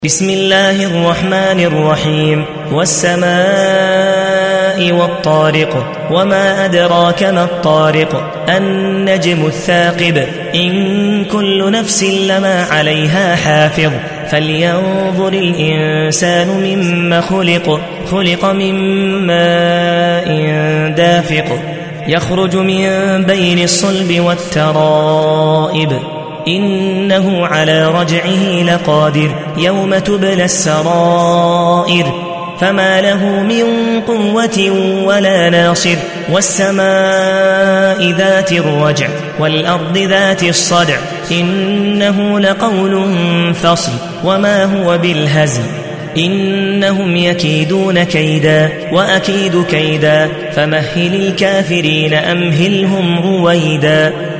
بسم الله الرحمن الرحيم والسماء والطارق وما أدراك ما الطارق النجم الثاقب إن كل نفس لما عليها حافظ فلينظر الإنسان مما خلق من ماء دافق يخرج من بين الصلب والترائب إنه على رجعه لقادر يوم تبلى السرائر فما له من قوة ولا ناصر والسماء ذات الرجع والأرض ذات الصدع إنه لقول فصل وما هو بالهزل إنهم يكيدون كيدا وأكيد كيدا فمهل الكافرين أمهلهم رويدا